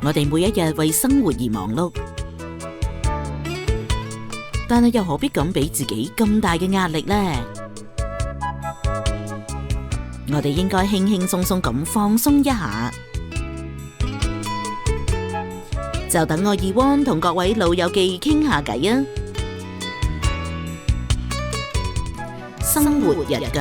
我哋每一日為生活而忙碌，但係又何必咁俾自己咁大嘅壓力呢？我哋應該輕輕鬆鬆咁放鬆一下。就等我二汪同各位老友記傾下偈啊！生活日腳。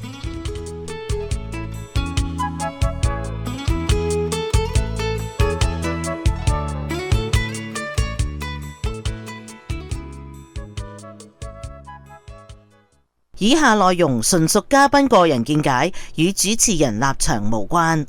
以下內容純屬嘉賓個人見解，與主持人立場無關。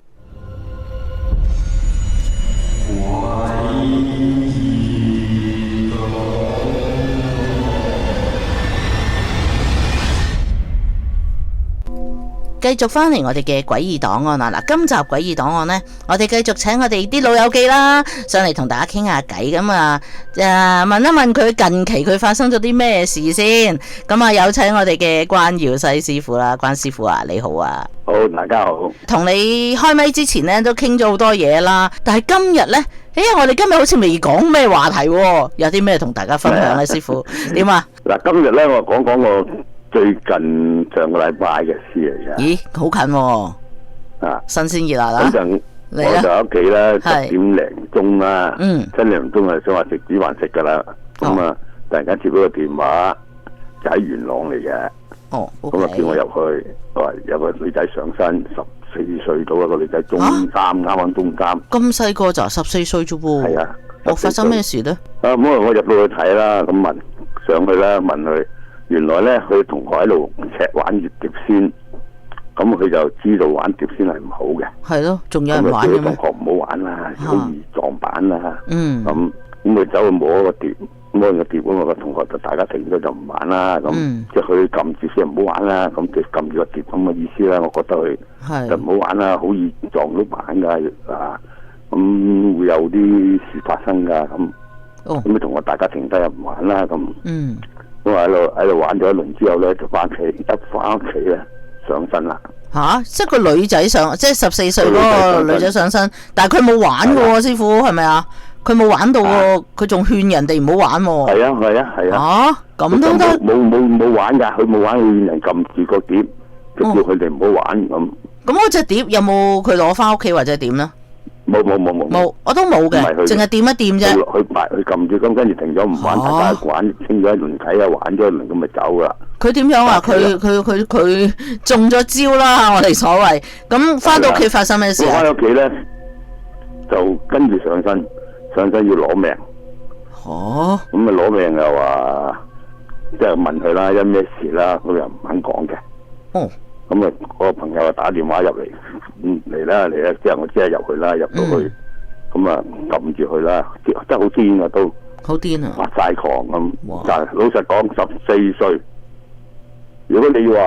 繼續翻嚟我哋嘅詭異檔案啦！嗱，今集詭異檔案呢，我哋繼續請我哋啲老友記啦，上嚟同大家傾下偈咁啊！問一問佢近期佢發生咗啲咩事先。咁啊，有請我哋嘅關耀西師傅啦，關師傅啊，你好啊！ 好，大家好。 同你開咪之前呢，都傾咗好多嘢啦，但係今日呢，我哋今日好似未講咩話題喎，有啲咩同大家分享呢？師傅點啊？ 嗱，今日呢，我講我最近上個禮拜嘅事嚟嘅。咦， 好近喎！啊，新鮮熱辣啦！ 咁就我就喺屋企啦，10點零鐘啦，7點零鐘啊，想話食煮飯食噶啦。咁啊，突然間接到個電話，就喺元朗嚟嘅。哦，咁啊叫我入去，話有個女仔上身，14歲到一個女仔，中三，啱啱中三。 咁細個就14歲啫喎。係啊。發生咩事咧？ 咁我入到去睇啦，咁問上去啦，問佢。原來咧，佢同學喺度玩碟仙，咁佢就知道玩碟仙係唔好嘅。係咯，仲有人玩嘅咩？咁同學唔好玩啦，好易撞板啦。咁佢走去摸個碟，摸個碟，咁個同學就大家停咗就唔玩啦。咁即係佢撳住先唔好玩啦。咁就撳住個碟咁嘅意思啦。我覺得佢就唔好玩啦，好易撞到板噶啊！咁會有啲事發生噶。咁佢同學大家停低又唔玩啦。咁我喺度玩咗一輪之後咧，就翻屋企，一翻屋企咧上身啦。吓，即係個女仔上，即係14歲嗰個女仔上身，但係佢冇玩嘅喎，師傅係咪啊？佢冇玩到喎，佢仲勸人哋唔好玩喎。係啊係啊係啊。吓，咁都得？冇玩噶，佢冇玩，佢勸人撳住個碟，就叫佢哋唔好玩咁。咁嗰隻碟有冇佢攞翻屋企或者點咧？冇，我都冇嘅，淨係掂一掂啫。佢撳住咁，跟住停咗唔玩，大家玩清咗一輪睇啊，玩咗一輪咁咪走啦。佢點樣啊？佢中咗招啦，我哋所謂。咁翻到屋企發生咩事啊？翻到屋企咧，就跟住上身要攞命。哦。咁啊攞命又話，即係問佢啦，因咩事啦，佢又唔肯講嘅。哦。咁啊，我個朋友啊打電話入嚟，嚟啦，之後我即係入去啦，入到去，咁啊撳住佢啦，真係好癲啊都，好癲啊，發晒狂咁。但係老實講，14歲，如果你話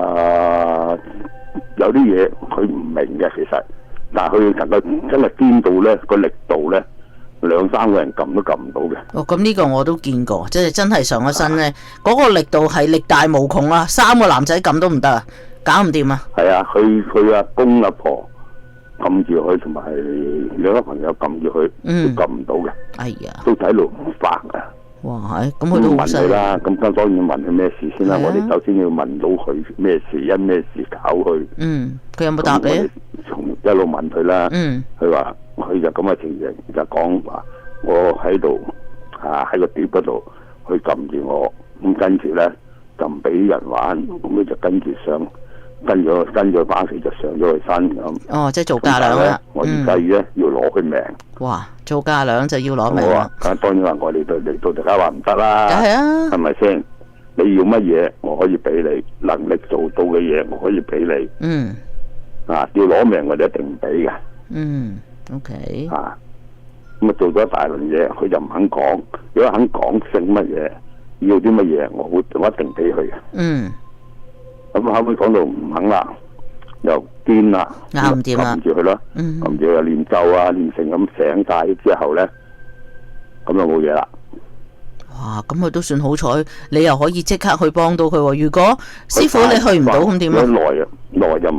有啲嘢佢唔明嘅，其實，但係佢能夠真係癲到咧個力度咧，2-3個人撳都撳唔到嘅。哦，咁呢個我都見過，即係真係上咗身咧，嗰個力度係力大無窮啊，3個男仔撳都唔得啊！搞唔掂啊！係啊，佢阿公阿婆撳住佢，同埋兩個朋友撳住佢，都撳唔到嘅。哎呀，都喺度發啊！哇，咁佢都問佢啦，咁當然要問佢咩事先啦。我哋首先要問到佢咩事，因咩事搞佢。佢有冇答你？從一路問佢啦。佢話佢就咁嘅情形，就講話我喺度喺個碟嗰度，佢撳住我，咁跟住咧就唔俾人玩，咁佢就跟住上。跟咗巴士就上咗去山咁。哦，即係做嫁娘啦。我而家咧要攞佢命。哇！做嫁娘就要攞命啦。咁當然話我哋嚟到大家話唔得啦。係啊。係咪先？你要乜嘢我可以俾你，能力做到嘅嘢我可以俾你。要攞命我哋一定唔俾嘅。OK。咁啊做咗一大輪嘢，佢就唔肯講。如果肯講姓乜嘢，要啲乜嘢，我一定俾佢嘅。咁後尾講到唔肯啦，又癲啦，啱唔掂啦，撳住佢啦，撳住又念咒啊，念成咁醒晒之後咧，咁就冇嘢啦。哇！咁佢都算好彩，你又可以即刻去幫到佢喎。如果師傅你去唔到咁點啊？耐就麻煩啲。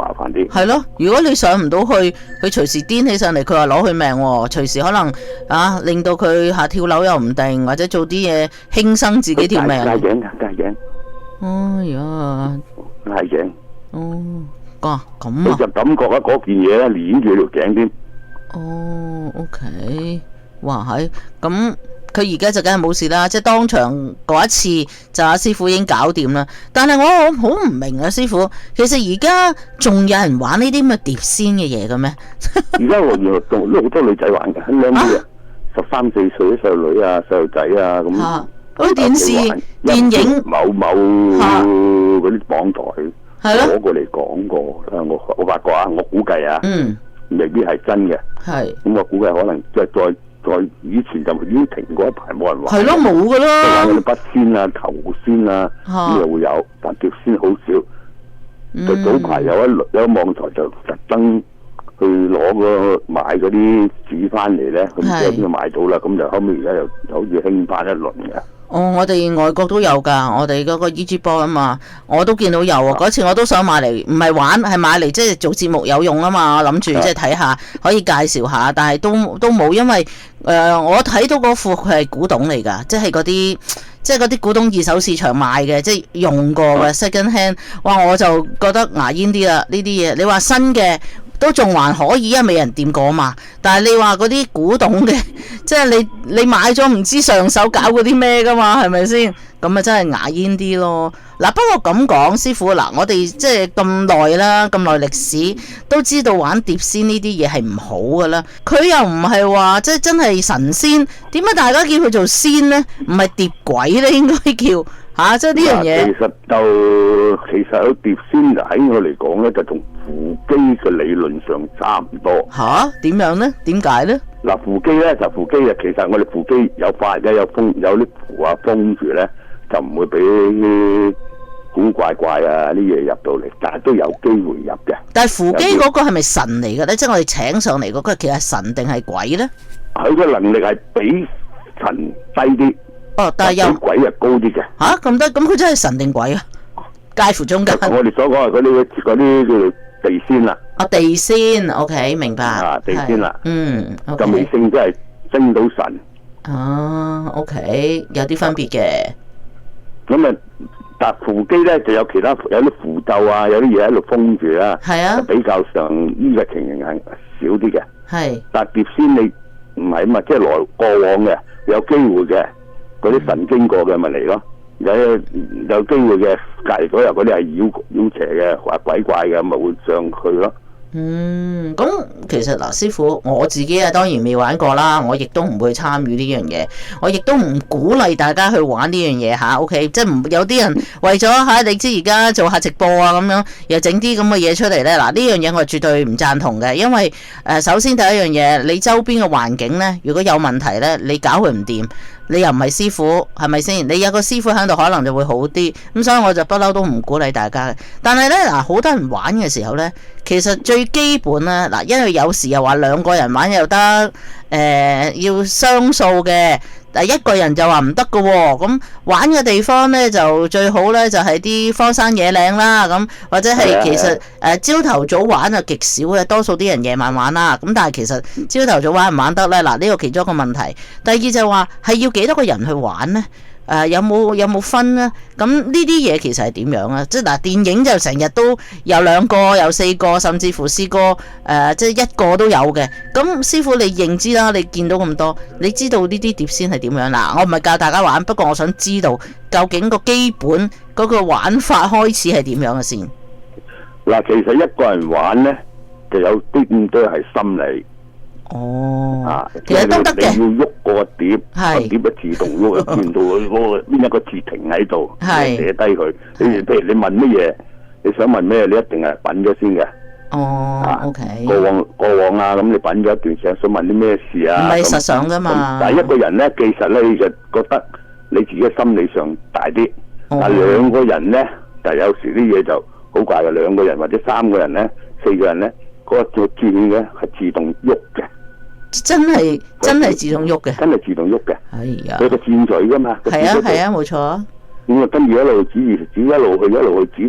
係咯，如果你上唔到去，佢隨時癲起上嚟，佢話攞佢命喎，隨時可能令到佢跳樓又唔定，或者做啲嘢輕生自己條命。 戒頸。 哎呀， 戒頸。 哦，咁啊。 佢就感覺嗰件嘢咧鏈住條頸添。 哦 ，OK， 哇咁。佢而家就梗係冇事啦，即係當場嗰一次就阿師傅已經搞掂啦。但係我好唔明啊，師傅，其實而家仲有人玩呢啲咁嘅碟仙嘅嘢嘅咩？ 而家我原來都好多女仔玩嘅，靚啲啊，13、14歲啲細路女啊、細路仔啊咁。 嗰啲電視、電影某嗰啲網台攞過嚟講過，我發覺我估計未必係真嘅。係咁，我估計可能即係再以前就已經停過一排，冇人玩。係咯，冇噶啦。玩嗰啲筆仙啊、求仙啊，咁又會有，但碟仙好少。就早排有一網台就特登去買嗰啲紙翻嚟咧，咁之後邊度買到啦？咁就後尾而家又好似興翻一輪嘅。哦，我哋外國都有噶，我哋嗰個 EG 波啊嘛，我都見到有啊。嗰次我都想買嚟，唔係玩，係買嚟即係做節目有用啊嘛。我諗住即係睇下，可以介紹下，但係都冇，因為我睇到嗰副佢係古董嚟噶，即係嗰啲古董二手市場賣嘅，即係用過嘅 second hand。哇，我就覺得牙煙啲啦，呢啲嘢。你話新嘅都仲還可以，因為未人掂過嘛。但係你話嗰啲古董嘅，即係你買咗唔知上手搞嗰啲咩噶嘛，係咪先？咁啊真係牙煙啲咯。嗱，不過咁講，師傅嗱，我哋即係咁耐啦，咁耐歷史都知道玩碟仙呢啲嘢係唔好噶啦。佢又唔係話即係真係神仙，點解大家叫佢做仙呢？唔係碟鬼咧，應該叫即係呢樣嘢。其實有碟仙喺我嚟講咧，就同扶乩嘅理論上差唔多。點樣呢？點解呢？嗱，扶乩咧就扶乩啊，其實我哋扶乩有法嘅，有啲符啊封住咧，就唔會俾古怪啊啲嘢入到嚟，但係都有機會入嘅。但係扶乩嗰個係咪神嚟嘅咧？即係我哋請上嚟嗰個，其實係神定係鬼咧？佢嘅能力係比神低啲。但係有鬼係高啲嘅。咁得？咁佢真係神定鬼啊？介乎中間。我哋所講係嗰啲叫做地仙啦。地仙 ，OK， 明白。地仙啦。就未升，即係升到神。OK， 有啲分別嘅。咁啊，但扶乩咧就有其他有啲符咒啊，有啲嘢喺度封住啦。係啊。比較上呢個情形係少啲嘅。係。但碟仙你唔係啊嘛，即係來過往嘅，有機會嘅，嗰啲神經過嘅咪嚟咯。有機會嘅，隔離嗰日嗰啲係妖邪嘅，或鬼怪嘅，咪會上去咯。咁其實嗱，師傅我自己當然未玩過啦，我亦都唔會參與呢樣嘢，我亦都唔鼓勵大家去玩呢樣嘢OK，即係唔有啲人為咗你知而家做下直播咁樣，又整啲咁嘅嘢出嚟呢。嗱，呢樣嘢我係絕對唔贊同嘅，因為首先第一樣嘢，你周邊嘅環境呢，如果有問題呢，你搞佢唔掂。你又唔係師傅，係咪先？你有個師傅喺度，可能就會好啲。咁所以我就不嬲都唔鼓勵大家嘅。但係呢，嗱，好多人玩嘅時候呢，其實最基本呢，嗱，因為有時又話兩個人玩又得，要雙數嘅。但一個人就話唔得㗎喎，咁玩嘅地方呢，就最好呢，就係啲荒山野嶺啦，咁或者係其實朝頭早玩就極少嘅，多數啲人夜晚玩啦。咁但係其實朝頭早玩唔玩得呢？嗱，呢個其中一個問題。第二就話係要幾多個人去玩呢？有冇分呢？咁呢啲嘢其實係點樣啊？即係嗱，電影就成日都有2個、有4個，甚至乎試過即係1個都有嘅。咁師傅你認知啦，你見到咁多，你知道呢啲碟仙係點樣啦？我唔係教大家玩，不過我想知道究竟個基本嗰個玩法開始係點樣嘅先。嗱，其實一個人玩呢，就有啲咁多係心理。其實都得嘅。你要喐個碟，個碟就自動喐，轉到嗰個邊一個字停喺度，寫低佢。譬如你問乜嘢，你想問咩，你一定係品咗先嘅。OK。過往啊，咁你品咗一段時間，想問啲咩事啊？唔係實想噶嘛。但係一個人咧，其實咧，你就覺得你自己心理上大啲。但係2個人咧，就有時啲嘢就好怪嘅。2個人或者3個人咧，4個人咧，嗰個轉嘅係自動喐嘅。真係自動喐嘅，真係自動喐嘅。係啊，佢個箭嘴噶嘛。係啊，冇錯。咁啊，跟住一路指一路去，指到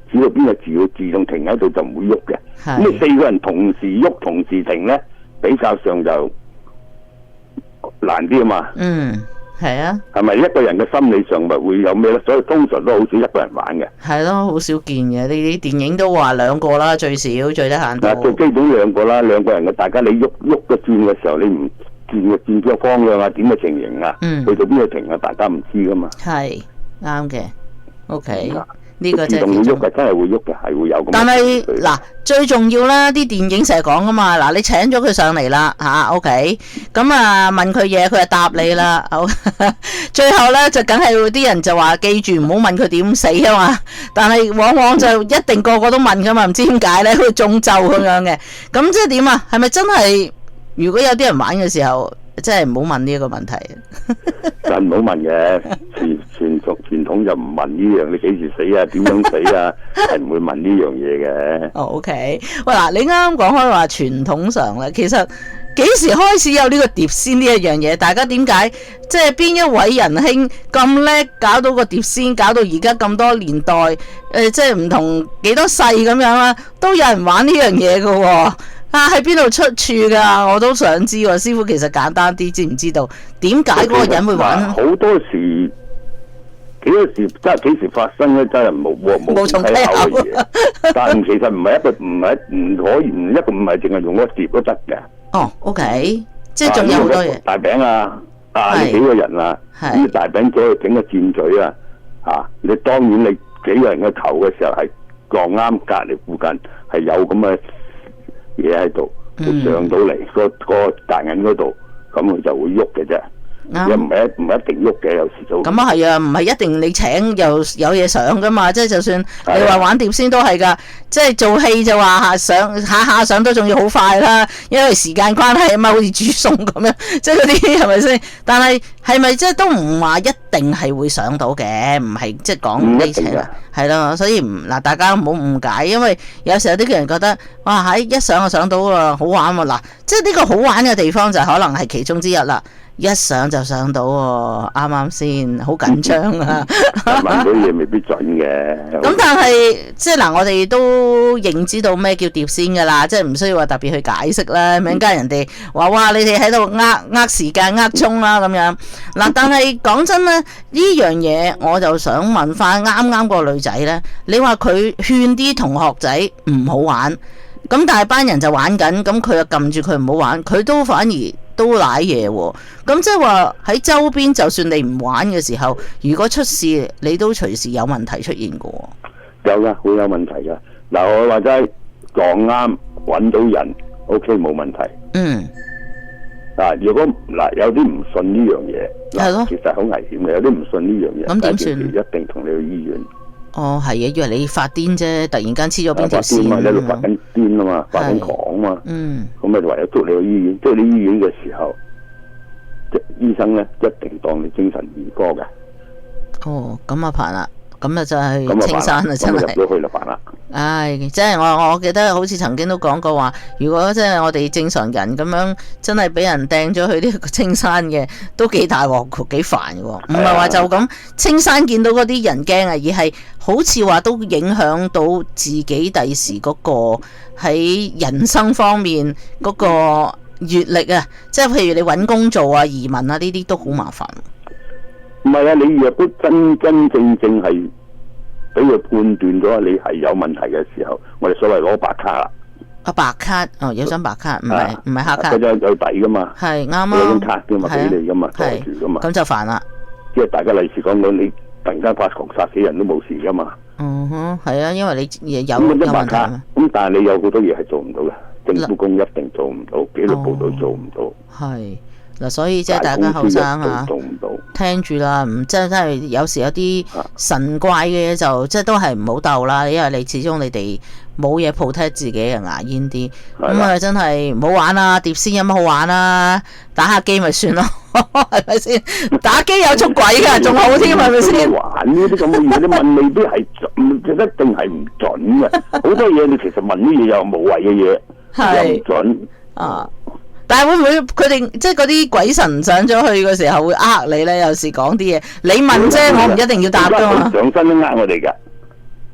指到邊個字要自動停喺度就唔會喐嘅。咁你4個人同時喐同時停咧，比較上就難啲啊嘛。 係啊。 係咪一個人嘅心理上咪會有咩咧？所以通常都好少一個人玩嘅。 係咯，好少見嘅。呢啲電影都話2個啦，最少最得閒到。 最基本2個啦，2個人嘅，大家你喐個轉嘅時候，你唔轉邊個方向啊？點嘅情形啊？去到邊個停啊？大家唔知噶嘛。係啱嘅。OK。呢個自動會喐嘅，真係會喐嘅，係會有咁。但係嗱，最重要啦，啲電影成日講噶嘛。嗱，你請咗佢上嚟啦，OK，咁啊問佢嘢，佢就答你啦。好，最後咧就梗係會啲人就話記住唔好問佢點死啊嘛。但係往往就一定個個都問噶嘛，唔知點解咧，好似中咒咁樣嘅。咁即係點啊？係咪真係？如果有啲人玩嘅時候，真係唔好問呢一個問題。 就唔好問嘅，傳統就唔問呢樣，你幾時死啊？點樣死啊？係唔會問呢樣嘢嘅。 OK， 喂嗱，你啱啱講開話傳統上咧，其實幾時開始有呢個碟仙呢一樣嘢？大家點解即係邊一位仁兄咁叻，搞到個碟仙，搞到而家咁多年代，即係唔同幾多世咁樣啦，都有人玩呢樣嘢噶喎。喺邊度出處噶？我都想知喎。師傅其實簡單啲，知唔知道點解嗰個人會玩？ 好多時幾多時真係幾時發生咧？真係冇從稽考嘅嘢。但係其實唔係一個唔可以一個唔係淨係用個碟都得嘅。 哦 ，OK， 即係仲有好多嘢。 大餅啊！你幾個人啊？咁大餅咗去整個箭嘴啊！你當然你幾個人嘅頭嘅時候係撞啱隔離附近係有咁嘅嘢喺度，會上到嚟個大銀嗰度，咁佢就會喐嘅啫。又唔係一定喐嘅，有時都咁啊係啊，唔係一定你請又有嘢上噶嘛，即係就算你話玩碟仙都係噶，即係做戲就話上下上都仲要好快啦，因為時間關係啊嘛，好似煮餸咁樣，即係嗰啲係咪先？但係咪即係都唔話一定係會上到嘅，唔係即係講呢啲啦，係咯，所以嗱大家唔好誤解，因為有時候啲人覺得哇一上就上到啊，好玩喎嗱，即係呢個好玩嘅地方就可能係其中之一啦。一上就上到喎，啱啱先？好緊張啊！ 問到嘢未必準嘅。 咁但係即係嗱，我哋都認知到咩叫碟仙㗎啦，即係唔需要話特別去解釋啦。咁加人哋話哇，你哋喺度呃時間呃鐘啦咁樣。嗱，但係講真咧，呢樣嘢我就想問翻啱個女仔咧，你話佢勸啲同學仔唔好玩，咁但係班人就玩緊，咁佢又撳住佢唔好玩，佢都反而都瀨嘢喎，咁即係話喺周邊，就算你唔玩嘅時候，如果出事，你都隨時有問題出現嘅。 有噶，會有問題噶。嗱，我話齋撞啱揾到人 ，OK 冇問題。如果有啲唔信呢樣嘢，係咯，其實好危險嘅。有啲唔信呢樣嘢，咁點算？一定同你去醫院。哦，係啊，以為你發癲啫，突然間黐咗邊條線啊！你喺度發緊癲啊嘛，發緊狂啊嘛，咁咪唯有捉你去醫院。捉你醫院嘅時候，醫生咧一定當你精神兒歌嘅。哦，咁啊煩啦，咁啊就係青山啦，真係入咗去就煩啦。唉，即係我記得好似曾經都講過話，如果即係我哋正常人咁樣，真係俾人掟咗去呢個青山嘅，都幾大鑊，幾煩嘅。唔係話就咁青山見到嗰啲人驚啊，而係好似話都影響到自己第時嗰個喺人生方面嗰個閱歷啊，即係譬如你揾工做啊、移民啊呢啲都好麻煩。唔係啊，你若都真正係俾佢判斷咗你係有問題嘅時候，我哋所謂攞白卡啦。白卡有張白卡，唔係黑卡。嗰張有底噶嘛？係啱啊。有張卡嘅嘛，俾你噶嘛，袋住噶嘛。咁就煩啦。即係大家例如講到你突然間發狂殺死人都冇事噶嘛。係啊，因為你有問題。咁但係你有好多嘢係做唔到嘅，政府工一定做唔到，紀律部隊做唔到。係。嗱，所以即係大家後生啊，聽住啦，唔真係有時有啲神怪嘅嘢就即係都係唔好鬥啦，因為你始終你哋冇嘢 protect 自己嘅牙煙啲，咁啊真係唔好玩啦，碟仙有乜好玩啦，打下機咪算咯，係咪先？打機有出軌㗎，仲好添，係咪先？玩呢啲咁嘅嘢，你問未必係準，一定係唔準嘅。好多嘢你其實問啲嘢又無謂嘅嘢，又唔準啊。但係會唔會佢哋即係嗰啲鬼神上咗去嘅時候會呃你咧？有時講啲嘢，你問啫，我唔一定要答噶嘛。上身都呃我哋噶。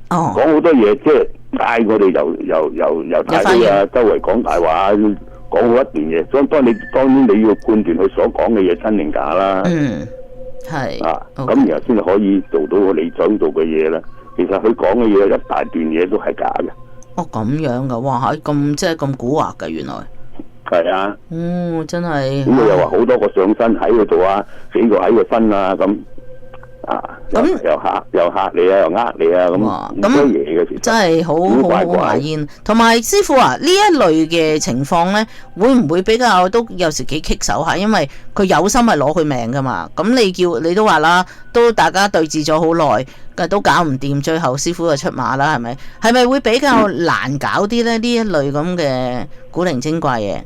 哦， 講好多嘢，即係嗌我哋又太多啊，周圍講大話，講好一段嘢。所以當然你要判斷佢所講嘅嘢真定假啦。 嗯，係啊，咁然後先可以做到你想做嘅嘢啦。其實佢講嘅嘢一大段嘢都係假嘅。 哦，咁樣噶，哇！咁即係咁蠱惑嘅，原來。 係啊。 真係。 咁佢又話好多個上身喺嗰度啊，幾個喺個身啊咁。又嚇你啊，又呃你啊，咁好多嘢嘅，其實真係好牙煙。同埋師傅啊，呢一類嘅情況呢，會唔會比較都有時幾棘手下？因為佢有心係攞佢命噶嘛。咁你都話啦，都大家對峙咗好耐，都搞唔掂，最後師傅就出馬啦，係咪？係咪會比較難搞啲呢？呢一類咁嘅古靈精怪嘢？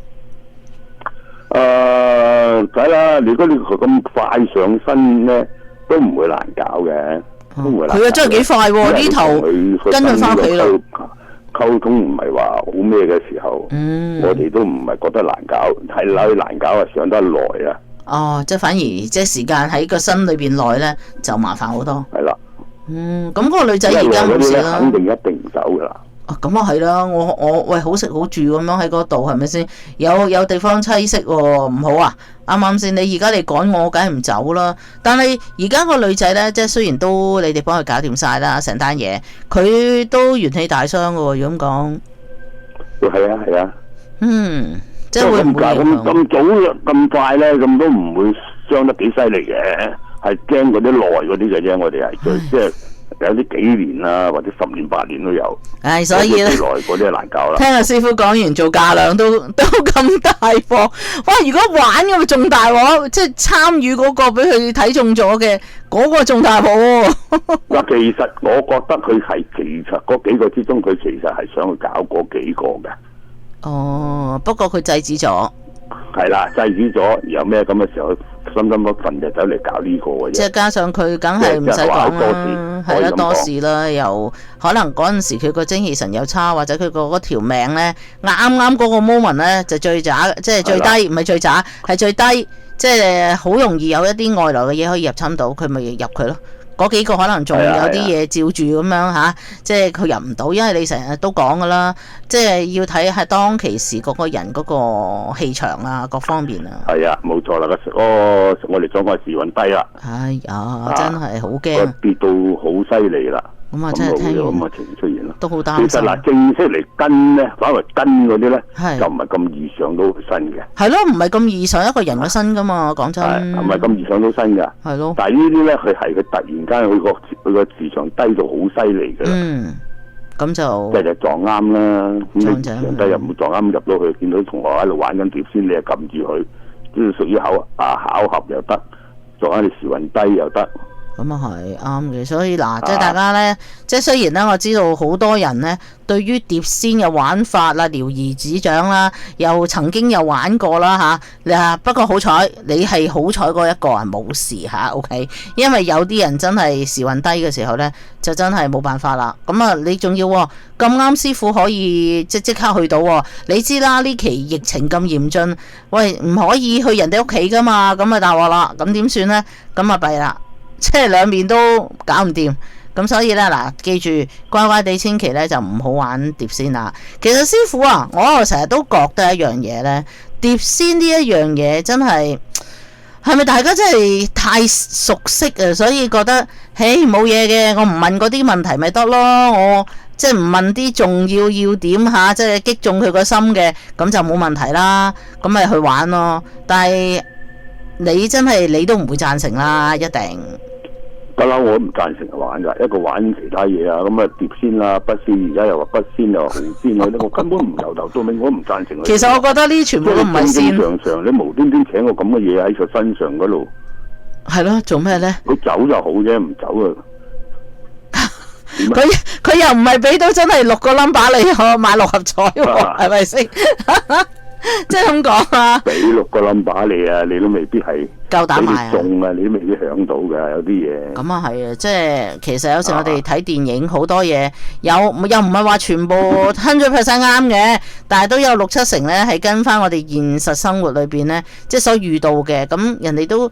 梗啦，如果你咁快上身呢，都唔會難搞嘅，都唔會難搞。佢真係幾快喎！呢頭跟佢翻屋企咯。 溝通唔係話好咩嘅時候，我哋都唔係覺得難搞，係扭難搞啊，上得耐啊。哦， 即係反而即係時間喺個心裏邊耐咧，就麻煩好多。 係啦。 咁嗰個女仔而家冇事啦。 肯定一定唔走噶啦。 咁啊係啦，我喂好食好住咁樣喺嗰度係咪先？有地方棲息喎，唔好啊！啱啱先？你而家嚟趕我，梗係唔走啦。但係而家個女仔咧，即係雖然都你哋幫佢搞掂晒啦，成單嘢，佢都元氣大傷噶喎。如果咁講， 係啊係啊。 即係會唔會咁早咁快咧？咁都唔會傷得幾犀利嘅，係驚嗰啲耐嗰啲嘅啫。我哋係即係。有啲幾年啊，或者10年8年都有。 所以咧， 來嗰啲難搞啦。 聽阿師傅講完做價量都咁大貨，哇！如果玩咁咪仲大鑊，即係參與嗰個俾佢睇中咗嘅嗰個仲大鑊喎。 其實我覺得佢係其實嗰幾個之中，佢其實係想去搞嗰幾個嘅。 不過佢制止咗。 係啦，制止咗，有咩咁嘅時候，心一份就走嚟搞呢個嘅啫。 即係加上佢梗係唔使講啦，係啦，多事啦，又可能嗰陣時佢個精氣神又差，或者佢個嗰條命咧啱嗰個 moment 咧就最渣，即係最低，唔係最渣，係最低，即係好容易有一啲外來嘅嘢可以入侵到，佢咪入佢咯。嗰幾個可能仲有啲嘢照住咁樣嚇，即係佢入唔到，因為你成日都講噶啦，即係要睇係當其時嗰個人嗰個氣場啊，各方面啊。 係啊，冇錯啦，我哋講個時運低啦。 哎呀，真係好驚， 跌到好犀利啦。 咁啊，真係聽完咁嘅情出現咯， 都好擔心。 其實嗱，正式嚟跟咧，反為跟嗰啲咧，就唔係咁易上到身嘅。 係咯，唔係咁易上一個人嘅身噶嘛，講真。 唔係咁易上到身噶。 係咯。 但係呢啲咧，佢突然間佢個磁場低到好犀利嘅。 咁就即係撞啱啦。咁磁場低又唔會撞啱入到去，見到同學喺度玩緊碟仙，你又撳住佢，都屬於巧合又得，撞啱你時運低又得。 咁啊係啱嘅，所以嗱，即係大家咧，即係雖然咧，我知道好多人咧，對於碟仙嘅玩法啦、了如指掌啦，又曾經有玩過啦嚇。不過好彩，你係好彩嗰一個人冇事嚇，OK。因為有啲人真係時運低嘅時候咧，就真係冇辦法啦。咁啊，你仲要咁啱師傅可以即刻去到喎。你知啦，呢期疫情咁嚴峻，喂，唔可以去人哋屋企噶嘛，咁啊大鑊啦。咁點算咧？咁啊弊啦。即係兩面都搞唔掂，咁所以咧嗱，記住乖乖地，千祈咧就唔好玩碟仙啦。其實師傅啊，我成日都覺得一樣嘢咧，碟仙呢一樣嘢真係咪大家真係太熟悉啊？所以覺得冇嘢嘅，我唔問嗰啲問題咪得咯，我即係唔問啲重要點嚇，即係擊中佢個心嘅，咁就冇問題啦，咁咪去玩咯。但係你真係你都唔會贊成啦，一定。 不嬲，我唔贊成玩噶，一個玩其他嘢啊，咁啊碟仙啦、筆仙，而家又話筆仙又話紅仙嗰啲，我根本唔由頭到尾，我唔贊成。 其實我覺得呢全部都唔係仙。 正常，你無端端請個咁嘅嘢喺佢身上嗰度， 係咯，做咩咧？ 佢走就好啫，唔走啊！ 佢又唔係俾到真係6個 number 你買6合彩喎，係咪先？即係咁講啊！ 俾6個 number 你啊，你都未必係夠膽買啊！ 中啊，你都未必響到㗎，有啲嘢。 咁啊係啊，即係其實有時我哋睇電影好多嘢，又唔係話全部100% 啱嘅，但係都有6-7成咧係跟翻我哋現實生活裏邊咧，即係所遇到嘅。咁人哋都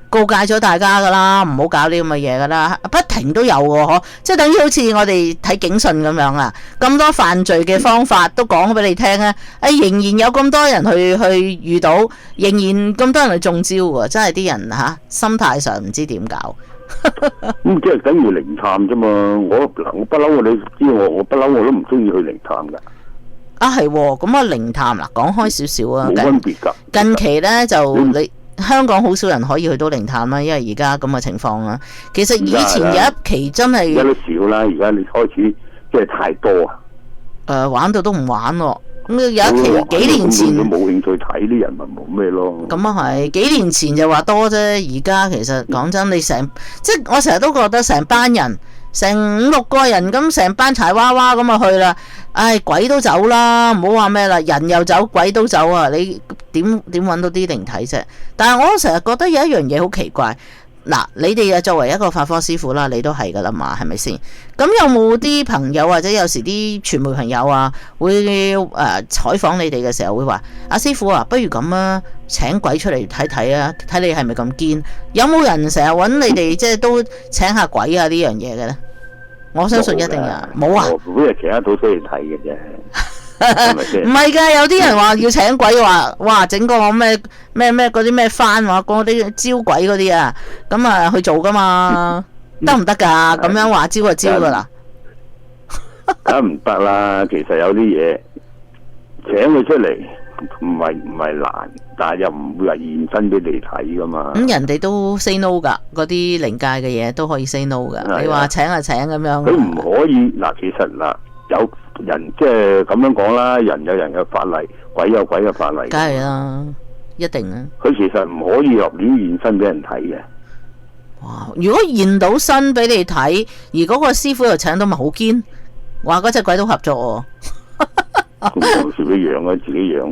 告誡咗大家噶啦，唔好搞呢咁嘅嘢噶啦，不停都有喎，嗬，即係等於好似我哋睇警訊咁樣啊，咁多犯罪嘅方法都講俾你聽啊，仍然有咁多人去遇到，仍然咁多人去中招喎，真係啲人心態上唔知點搞。 咁即係等於靈探啫嘛，我不嬲，你知我不嬲我都唔中意去靈探噶。 係喎，咁啊靈探嗱，講開少少啊， 冇分別噶。 近期咧就你香港好少人可以去到靈探啦，因為而家咁嘅情況啦。其實以前有一期真係而家都少啦，而家你開始即係太多啊。 玩到都唔玩咯。咁有一期幾年前冇興趣睇啲人咪冇咩咯。 咁啊係，幾年前就話多啫，而家其實講真，你即係我成日都覺得成班人，成5、6個人咁，成班柴娃娃咁啊去啦。唉，鬼都走啦，唔好話咩啦，人又走，鬼都走啊！你點揾到啲靈體啫？但係我成日覺得有一樣嘢好奇怪。嗱，你哋啊作為一個法科師傅啦，你都係噶啦嘛，係咪先？咁有冇啲朋友或者有時啲傳媒朋友啊，會採訪你哋嘅時候會話：阿師傅啊，不如咁啊，請鬼出嚟睇睇啊，睇你係咪咁堅？有冇人成日揾你哋即係都請下鬼啊呢樣嘢嘅咧？我相信一定有，冇啊！ 每日請得到出嚟睇嘅啫。 唔係㗎，有啲人話要請鬼，話哇整個咩嗰啲咩番話嗰啲招鬼嗰啲啊，咁啊去做㗎嘛，得唔得㗎？咁樣話招就招㗎啦。 梗唔得啦，其實有啲嘢請佢出嚟唔係難，但係又唔會話現身俾你睇㗎嘛。咁人哋都 say no 㗎，嗰啲靈界嘅嘢都可以 say no 㗎。你話請就請咁樣。 佢唔可以嗱，其實嗱有人即係咁樣講啦，人有人嘅法例，鬼有鬼嘅法例。 梗係啦，一定啊。 佢其實唔可以立亂現身俾人睇嘅。 哇！如果現到身俾你睇，而嗰個師傅又請到咪好堅，話嗰隻鬼都合作喎。 咁有時佢養啊，自己養。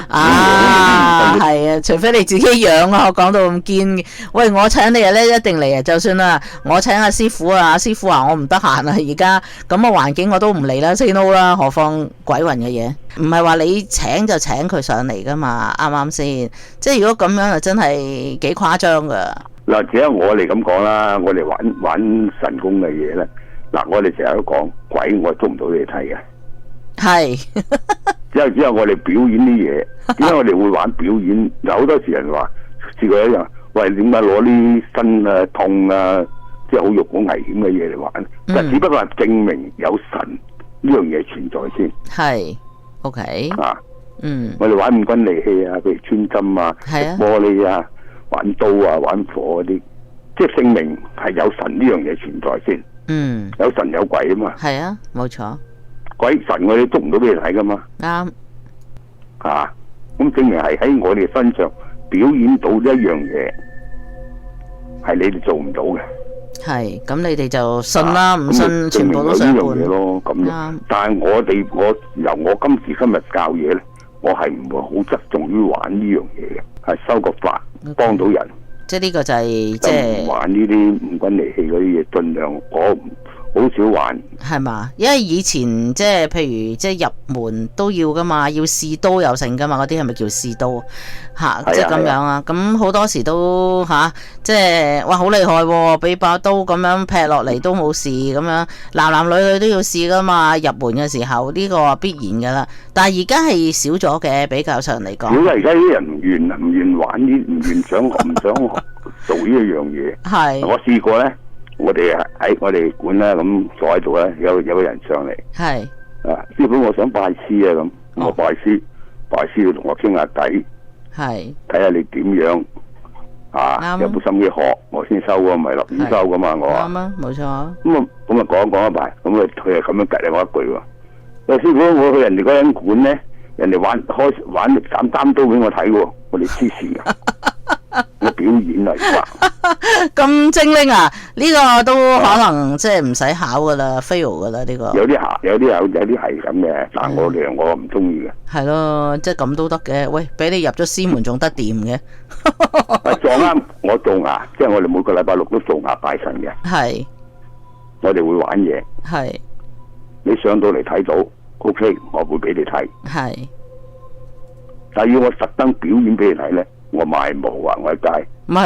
係啊，除非你自己養啊，我講到咁堅。喂，我請你咧一定嚟啊！就算啦，我請阿師傅啊，師傅話我唔得閒啊，而家咁嘅環境我都唔嚟啦，say no啦，何況鬼魂嘅嘢，唔係話你請就請佢上嚟噶嘛，啱啱先？即係如果咁樣就真係幾誇張噶。 嗱，只係我哋咁講啦，我哋玩神功嘅嘢咧，嗱，我哋成日都講鬼，我捉唔到你睇嘅。係。只係我哋表演啲嘢，點解我哋會玩表演？有好多時人話，試過一樣，喂，點解攞啲身啊痛啊，即係好肉好危險嘅嘢嚟玩？但只不過係證明有神呢樣嘢存在先。係 ，OK。我哋玩五軍利器啊，譬如穿針啊、玻璃啊、玩刀啊、玩火嗰啲，即係證明係有神呢樣嘢存在先。有神有鬼啊嘛。係啊，冇錯。鬼神我哋捉唔到俾你睇噶嘛，啱，咁證明係喺我哋身上表演到一樣嘢，係你哋做唔到嘅。係，咁你哋就信啦，唔信全部都相伴。證明有呢樣嘢咯，咁。但係我由我今時今日教嘢咧，我係唔會好側重於玩呢樣嘢嘅，係修個法幫到人。即係呢個就係即係玩呢啲五軍利器嗰啲嘢，盡量我好少玩，係嘛？因為以前即係譬如即係入門都要噶嘛，要試刀又成噶嘛，嗰啲係咪叫試刀即係咁樣啊？咁好多時都即係哇好厲害喎！俾把刀咁樣劈落嚟都冇事咁樣，男女女都要試噶嘛。入門嘅時候呢個必然噶啦，但係而家係少咗嘅，比較上嚟講。少啦！而家啲人唔願玩呢，唔願想唔想做呢一樣嘢。係我試過咧。我哋喺我哋館咧咁坐喺度咧，有個人上嚟，係師傅，我想拜師啊咁，我拜師要同我傾下偈，係睇下你點樣有冇心機學，我先收噶，唔係立亂收噶嘛，我啱啊，冇錯。咁啊講一排，咁佢係咁樣夾我一句喎，喂師傅，我去人哋嗰間館咧，人哋玩斬單刀俾我睇喎，我哋黐線噶。我表演嚟㗎，咁精靈啊！呢個都可能即係唔使考噶啦 ，fail 噶啦呢個。有啲係咁嘅，但係我唔中意嘅。係咯，即係咁都得嘅。喂，俾你入咗師門仲得掂嘅。撞啱我做牙，即係我哋每個禮拜六都做牙拜神嘅。係，我哋會玩嘢。係，你上到嚟睇到 ，OK， 我會俾你睇。係，但係要我特登表演俾你睇咧。我賣毛啊！我喺街，咪係咯，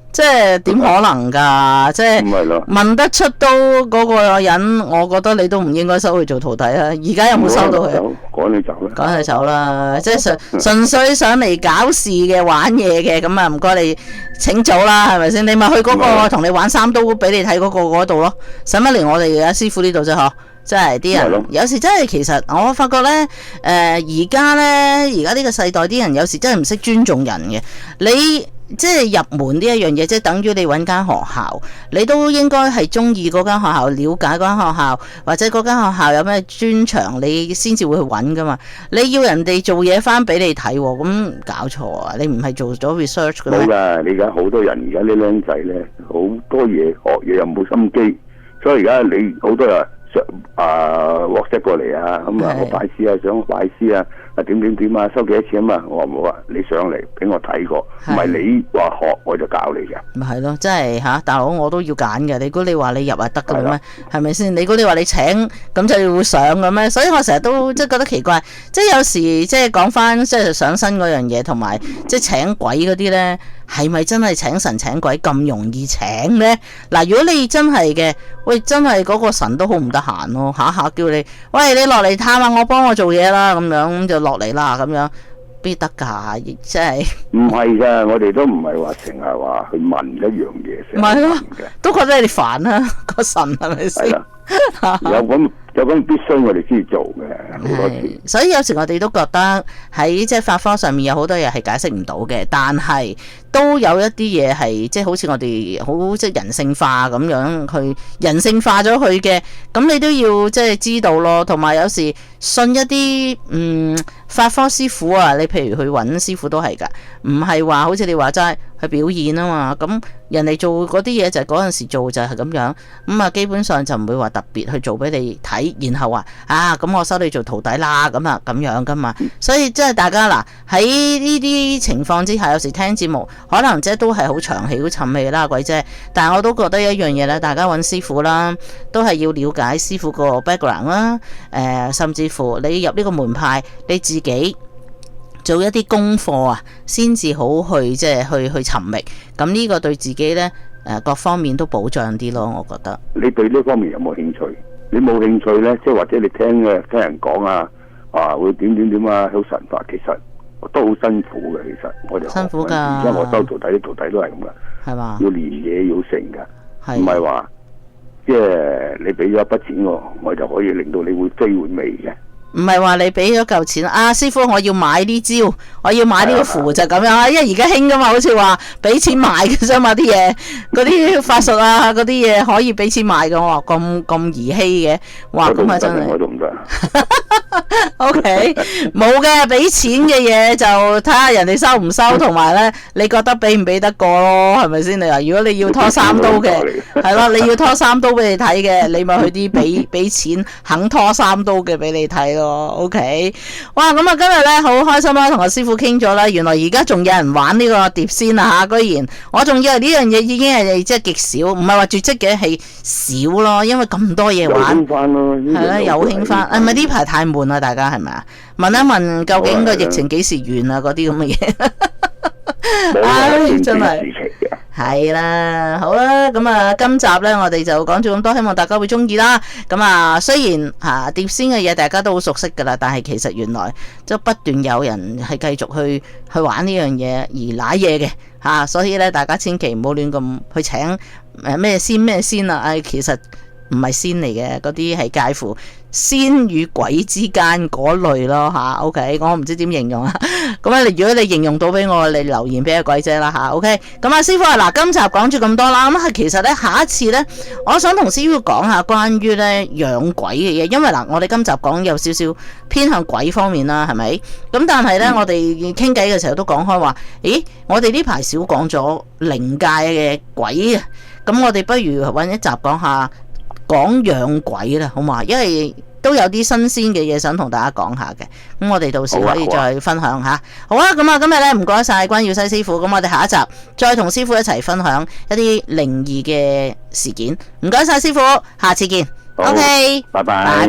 即係點可能㗎？即係問得出都嗰個人，我覺得你都唔應該收佢做徒弟啦。而家有冇收到佢？ 趕你走啦！ 趕佢走啦！即係純粹上嚟搞事嘅、玩嘢嘅，咁啊唔該你請早啦，係咪先？你咪去嗰個同你玩三刀俾你睇嗰個嗰度咯，使乜嚟我哋阿師傅呢度啫？嗬！真係啲人有時真係，其實我發覺咧，而家呢個世代啲人有時真係唔識尊重人嘅。你即係入門呢一樣嘢，即係等於你揾間學校，你都應該係中意嗰間學校，了解嗰間學校，或者嗰間學校有咩專長，你先至會去揾噶嘛。你要人哋做嘢翻俾你睇，咁搞錯啊！你唔係做咗 research 嘅咩？ 冇㗎，你而家好多人而家啲僆仔咧，好多嘢學嘢又冇心機，所以而家你好多人。WhatsApp 過嚟啊，咁啊我拜師啊，想拜師啊，點啊，收幾多錢啊嘛？我話冇啊，你上嚟俾我睇過，唔係你話學我就教你嘅。咪係咯，真係嚇，大佬我都要揀嘅。你估你話你入啊得㗎咩？係咪先？你估你話你請咁就會上嘅咩？所以我成日都即係覺得奇怪，即係有時即係講翻即係上身嗰樣嘢，同埋即係請鬼嗰啲咧，係咪真係請神請鬼咁容易請咧？嗱，如果你真係嘅，喂，真係嗰個神都好唔得閒咯，下下叫你，喂，你落嚟探下我，幫我做嘢啦，咁樣就落嚟啦，咁樣邊得㗎？即係唔係㗎，我哋都唔係話成日話去問一樣嘢， 唔係咯，都覺得你煩啦，個神係咪先？ 有咁必須我哋先做嘅，好多時。 所以有時我哋都覺得喺即係法科上面有好多嘢係解釋唔到嘅，但係都有一啲嘢係即係好似我哋好即係人性化咁樣去人性化咗佢嘅，咁你都要即係知道咯。同埋有時信一啲法科師傅啊，你譬如去揾師傅都係㗎，唔係話好似你話齋去表演啊嘛。咁人哋做嗰啲嘢就係嗰陣時做就係咁樣，咁啊基本上就唔會話特別去做俾你睇，然後話咁我收你做徒弟啦，咁啊咁樣噶嘛。所以即係大家嗱喺呢啲情況之下，有時聽節目可能即係都係好長氣好沉氣啦，鬼姐。但係我都覺得一樣嘢咧，大家揾師傅啦，都係要了解師傅個 background 啦，甚至乎你入呢個門派，你自己做一啲功課啊，先至好去即係去尋覓。咁呢個對自己呢，各方面都保障啲咯，我覺得。 你對呢方面有冇興趣？你冇興趣呢，即係或者你聽人講會點啊，好神法，其實都好辛苦嘅。其實我就辛苦㗎。 而家我收徒弟，啲徒弟都係咁噶， 係嘛？ 要練嘢要成㗎，唔係話即係你俾咗一筆錢我就可以令到你會飛會味嘅。 唔係話你俾咗嚿錢師傅，我要買呢招，我要買呢個符就咁樣啊！因為而家興噶嘛，好似話俾錢買嘅啫嘛，啲嘢嗰啲法術啊，嗰啲嘢可以俾錢買嘅。我話咁兒戲嘅，哇咁啊真係。我都唔得。OK，冇嘅，俾錢嘅嘢就睇下人哋收唔收，同埋咧，你覺得俾唔俾得過咯？係咪先？你話如果你要拖三刀嘅，係咯，你要拖三刀俾你睇嘅，你咪去啲俾錢肯拖三刀嘅俾你睇咯。OK， 哇！咁啊，今日咧好開心啦，同阿師傅傾咗啦。原來而家仲有人玩呢個碟仙啊！居然我仲以為呢樣嘢已經係即係極少，唔係話絕跡嘅，係少咯。因為咁多嘢玩，係啦，有興翻。係咪呢排太悶啦？大家係咪啊？問一問究竟個疫情幾時完啊？嗰啲咁嘅嘢。真係。係啦，好啦，咁啊，今集呢，我哋就講咗咁多，希望大家會中意啦。咁啊，雖然碟仙嘅嘢大家都好熟悉噶啦，但係其實原來即不斷有人係繼續去玩呢樣嘢而瀨嘢嘅所以呢，大家千祈唔好亂咁去請咩仙啊，其實唔係仙嚟嘅，嗰啲係介乎仙與鬼之間嗰類咯OK， 我唔知點形容咁啊，如果你形容到俾我，你留言俾阿鬼姐啦OK， 咁師傅嗱，今集講住咁多啦，咁其實咧下一次咧，我想同師傅講下關於咧養鬼嘅嘢，因為我哋今集講有少少偏向鬼方面啦，係咪？咁但係咧，我哋傾偈嘅時候都講開話，咦，我哋呢排少講咗靈界嘅鬼啊，咁我哋不如搵一集講下。講養鬼啦，好嘛？因為都有啲新鮮嘅嘢想同大家講下嘅，咁我哋到時可以再分享下。好啊，咁啊，今日咧唔該晒關耀西師傅，咁我哋下一集再同師傅一齊分享一啲靈異嘅事件。唔該晒師傅，下次見。OK， 拜拜。拜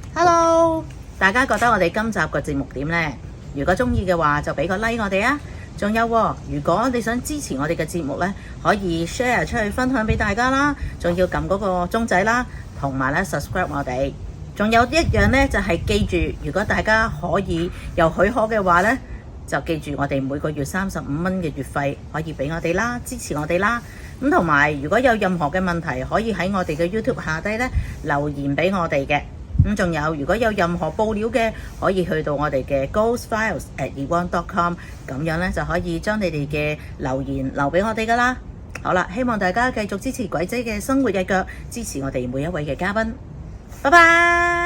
拜。Hello， 大家覺得我哋今集嘅節目點呢？如果中意嘅話，就俾個 like 我哋啊！ 仲有喎，如果你想支持我哋嘅節目呢，可以 share 出去分享俾大家啦，仲要撳嗰個鐘仔啦，同埋咧 subscribe 我哋。仲有一樣呢，就係記住，如果大家可以有許可嘅話呢，就記住我哋每個月35蚊嘅月費可以俾我哋啦，支持我哋啦。咁同埋如果有任何嘅問題，可以喺我哋嘅 YouTube 下低呢留言俾我哋嘅。咁仲有，如果有任何報料嘅，可以去到我哋嘅 ghostfiles@ewan.com， 咁樣呢，就可以將你哋嘅留言留俾我哋噶啦。好啦，希望大家繼續支持鬼仔嘅生活日腳，支持我哋每一位嘅嘉賓。拜拜。